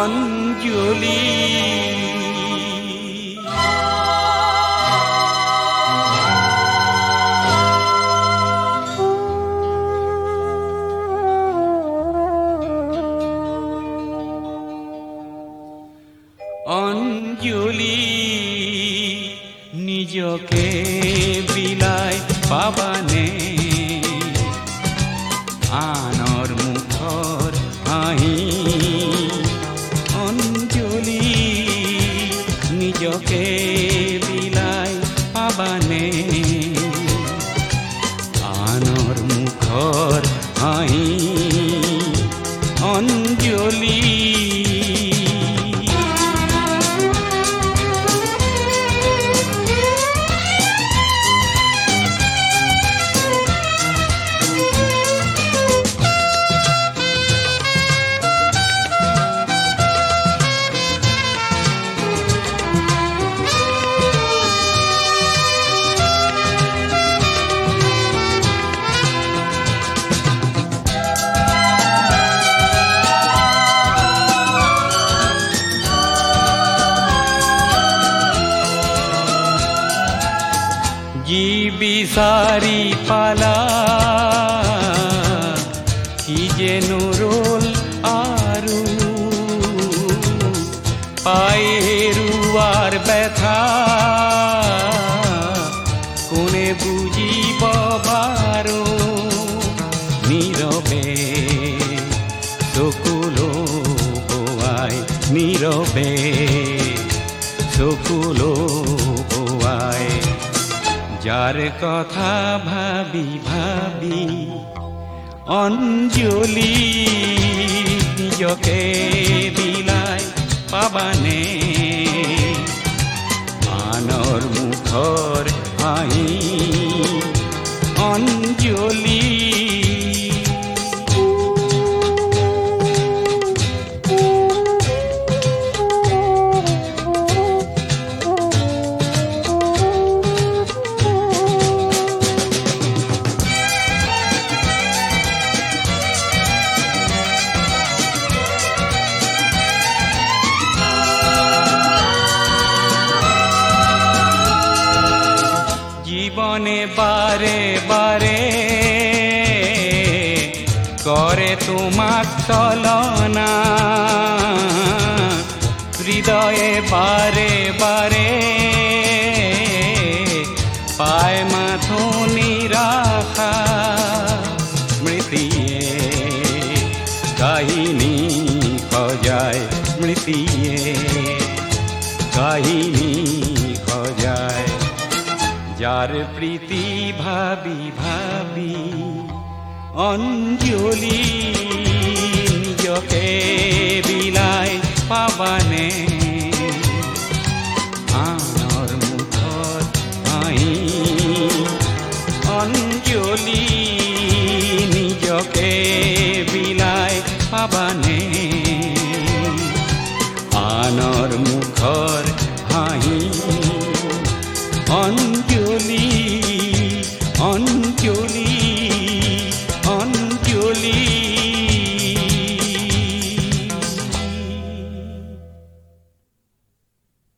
অঞ্জলি অঞ্জলি নিজকে বিলাই পাবানে আনৰ মুখৰ হাঁহি অঞ্জলি নিজকে বিলাই পাবানে আনৰ মুখৰ হাঁহি অঞ্জলি যি বিচাৰি পালা কি যেনো ৰল আৰু পাই হেৰুৱাৰ ব্যথা কোনে বুজিব বাৰু নীৰৱে চকুলো গোৱাই নীৰৱে চকুলো গোৱাই যাৰ কথা ভাবি ভাবি অঞ্জলি নিজকে বিলাই পাবানে আনৰ মুখৰ হাঁহি অঞ্জলি জীবনে বারে বারে করে তোমাক চলনা হৃদয়ে বারে বারে পায় মাথো নিরাশা স্মৃতিয়ে কাহিনী খজায় স্মৃতিয়ে কাহিনী খজায় যার প্রীতি ভাবি ভাবি অঞ্জলি নিজকে বিলাই পাবানে আনৰ মুখত হাঁহি অঞ্জলি নিজকে বিলাই পাবানে আনৰ মুখৰ হাঁহি